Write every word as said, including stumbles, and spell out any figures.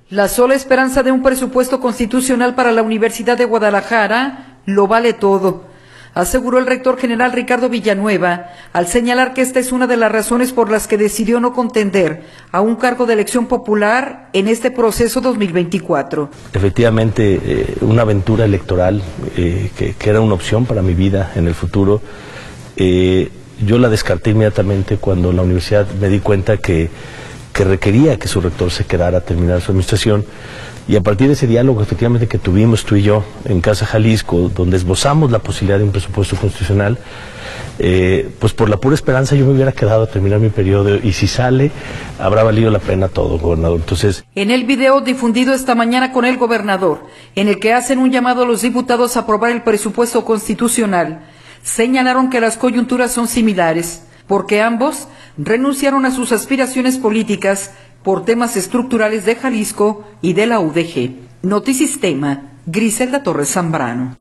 La sola esperanza de un presupuesto constitucional para la Universidad de Guadalajara lo vale todo, aseguró el rector general Ricardo Villanueva, al señalar que esta es una de las razones por las que decidió no contender a un cargo de elección popular en este proceso dos mil veinticuatro. Efectivamente, eh, una aventura electoral eh, que, que era una opción para mi vida en el futuro, eh, yo la descarté inmediatamente cuando la universidad me di cuenta que, que requería que su rector se quedara a terminar su administración. Y a partir de ese diálogo efectivamente que tuvimos tú y yo en Casa Jalisco, donde esbozamos la posibilidad de un presupuesto constitucional, eh, pues por la pura esperanza yo me hubiera quedado a terminar mi periodo, y si sale, habrá valido la pena todo, gobernador. Entonces, en el video difundido esta mañana con el gobernador, en el que hacen un llamado a los diputados a aprobar el presupuesto constitucional, señalaron que las coyunturas son similares, porque ambos renunciaron a sus aspiraciones políticas por temas estructurales de Jalisco y de la U D G. Notisistema, Griselda Torres Zambrano.